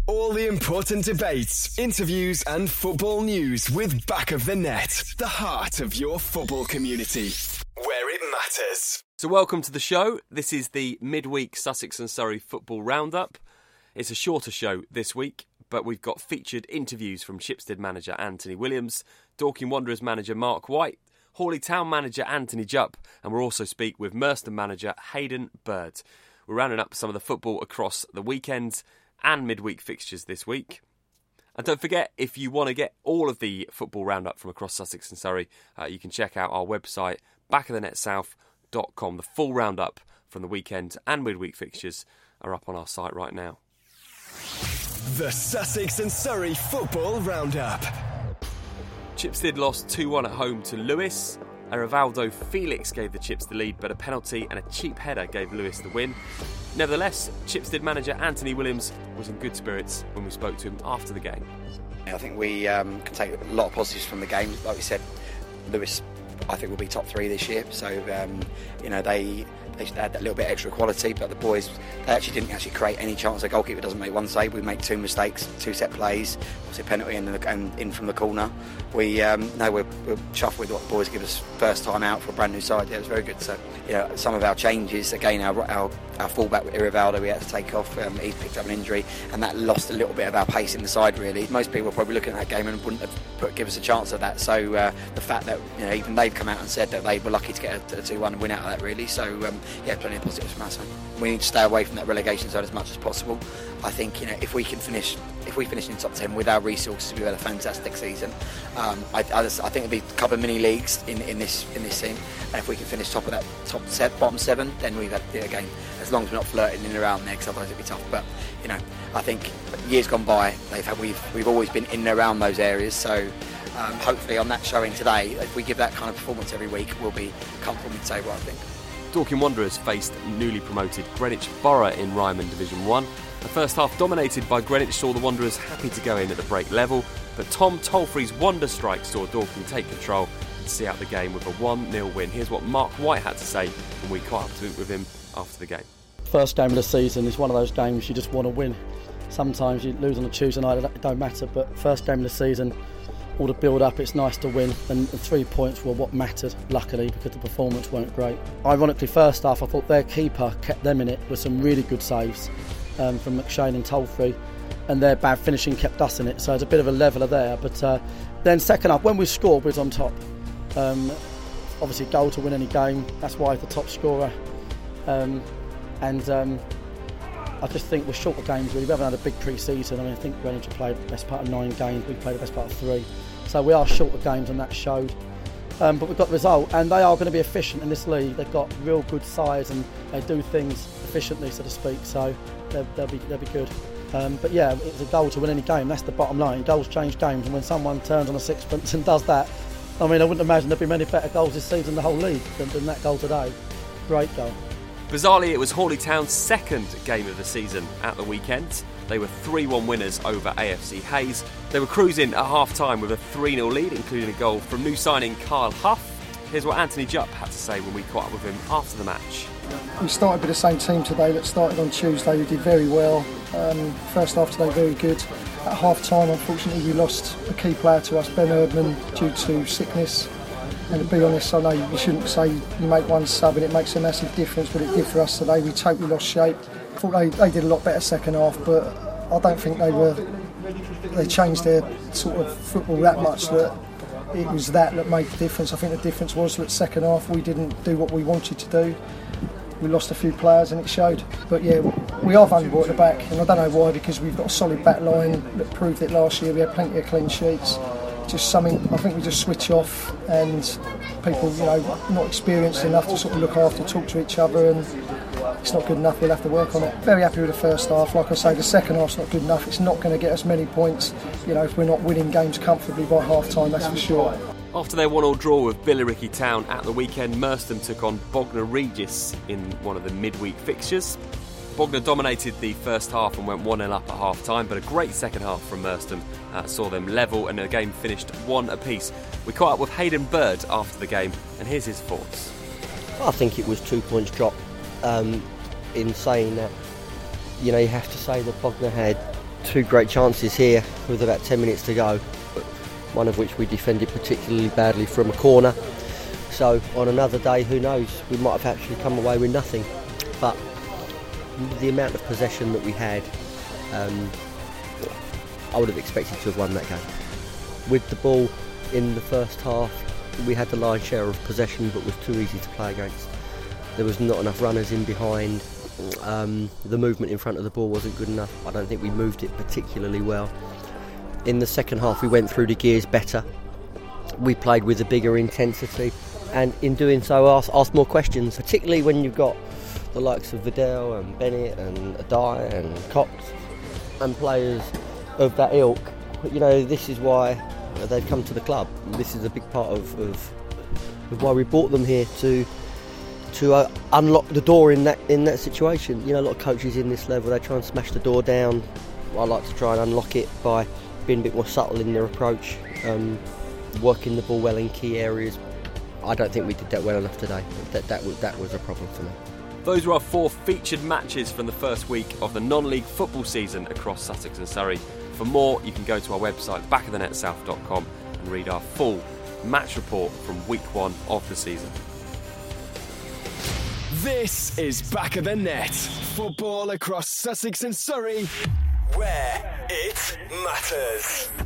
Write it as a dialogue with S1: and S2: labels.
S1: All the important debates, interviews and football news with Back of the Net, the heart of your football community, where it matters.
S2: So welcome to the show. This is the midweek Sussex and Surrey football roundup. It's a shorter show this week, but we've got featured interviews from Chipstead manager Anthony Williams, Dorking Wanderers manager Mark White, Hawley Town manager Anthony Jupp, and we'll also speak with Merstham manager Hayden Bird. We're rounding up some of the football across the weekend and midweek fixtures this week. And don't forget, if you want to get all of the football roundup from across Sussex and Surrey, you can check out our website, backofthenetsouth.com. The full roundup from the weekend and midweek fixtures are up on our site right now.
S1: The Sussex and Surrey football roundup.
S2: Chipstead lost 2-1 at home to Lewes. Rivaldo Felix gave the Chips the lead, but a penalty and a cheap header gave Lewes the win. Nevertheless, Chipstead manager Anthony Williams was in good spirits when we spoke to him after the game.
S3: I think we can take a lot of positives from the game. Like we said, Lewes, I think, will be top 3 this year. So, they had that little bit extra quality, but the boys, they didn't create any chance. The goalkeeper doesn't make one save. We make 2 mistakes, 2 set plays, obviously a penalty and in from the corner. We're chuffed with what the boys give us first time out for a brand new side. Yeah, it was very good. So, some of our changes, again, our fullback with Rivaldo, we had to take off. He picked up an injury, and that lost a little bit of our pace in the side, really. Most people were probably looking at that game and wouldn't have give us a chance of that. So the fact that even they've come out and said that they were lucky to get a 2-1 and win out of that, really. So plenty of positives from us. We need to stay away from that relegation zone as much as possible. I think if we finish in top 10 with our resources, we've had a fantastic season. I think it'll be a couple of mini leagues in this team, and if we can finish top of that bottom 7, then we've had again, as long as we're not flirting in and around there, because otherwise it'll be tough. But I think years gone by, we've always been in and around those areas. So hopefully on that showing today, if we give that kind of performance every week, we'll be comfortable mid-table, I think.
S2: Dorking Wanderers faced newly promoted Greenwich Borough in Ryman Division 1. The first half dominated by Greenwich saw the Wanderers happy to go in at the break level, but Tom Tolfrey's wonder strike saw Dorking take control and see out the game with a 1-0 win. Here's what Mark White had to say when we caught up with him after the game.
S4: First game of the season is one of those games you just want to win. Sometimes you lose on a Tuesday night, it don't matter, but first game of the season, all the build-up, it's nice to win, and the 3 points were what mattered, luckily, because the performance weren't great. Ironically, first half, I thought their keeper kept them in it with some really good saves from McShane and Tolfrey, and their bad finishing kept us in it, so it's a bit of a leveller there. But then second half, when we scored, we was on top. Obviously, goal to win any game, that's why the top scorer. I just think we're short of games, really. We haven't had a big pre-season. I think Greenwich have played the best part of 9 games. We've played the best part of 3. So we are short of games, and that showed. But we've got the result, and they are going to be efficient in this league. They've got real good size, and they do things efficiently, so to speak. So they'll be good. But yeah, it's a goal to win any game. That's the bottom line. Goals change games, and when someone turns on a sixpence and does that, I wouldn't imagine there'd be many better goals this season in the whole league than that goal today. Great goal.
S2: Bizarrely, it was Hawley Town's second game of the season at the weekend. They were 3-1 winners over AFC Hayes. They were cruising at half-time with a 3-0 lead, including a goal from new signing Kyle Huff. Here's what Anthony Jupp had to say when we caught up with him after the match.
S5: We started with the same team today that started on Tuesday. We did very well. First half today, very good. At half-time, unfortunately, we lost a key player to us, Ben Erdman, due to sickness. And to be honest, I know you shouldn't say you make one sub and it makes a massive difference, but it did for us today. We totally lost shape. I thought they did a lot better second half, but I don't think they changed their sort of football that much that it was that made the difference. I think the difference was that second half we didn't do what we wanted to do. We lost a few players and it showed. But yeah, we are vulnerable at the back, and I don't know why, because we've got a solid back line that proved it last year. We had plenty of clean sheets. Just something, I think we just switch off, and people, not experienced enough to sort of look after, talk to each other, and it's not good enough. We'll have to work on it. Very happy with the first half. Like I say, the second half's not good enough. It's not going to get us many points, if we're not winning games comfortably by half time, that's for sure.
S2: After their 1-1 draw with Billericay Town at the weekend, Merstham took on Bognor Regis in one of the midweek fixtures. Bognor dominated the first half and went 1-0 up at half-time, but a great second half from Merstham saw them level, and the game finished 1 apiece. We caught up with Hayden Bird after the game, and here's his thoughts.
S6: I think it was 2 points drop. In saying that, you have to say that Bognor had two great chances here with about 10 minutes to go, one of which we defended particularly badly from a corner. So on another day, who knows, we might have actually come away with nothing. But the amount of possession that we had, I would have expected to have won that game. With the ball in the first half, we had the lion's share of possession, but was too easy to play against. There was not enough runners in behind. The movement in front of the ball wasn't good enough. I don't think we moved it particularly well. In the second half, we went through the gears better. We played with a bigger intensity, and in doing so, asked more questions, particularly when you've got the likes of Vidal and Bennett and Adai and Cox and players of that ilk. You know, this is why they've come to the club. This is a big part of why we brought them here, to unlock the door in that situation. You know, a lot of coaches in this level, they try and smash the door down. I like to try and unlock it by being a bit more subtle in their approach, working the ball well in key areas. I don't think we did that well enough today. That was a problem for me.
S2: Those were our 4 featured matches from the first week of the non-league football season across Sussex and Surrey. For more, you can go to our website backofthenetsouth.com and read our full match report from week 1 of the season.
S1: This is Back of the Net. Football across Sussex and Surrey, where it matters.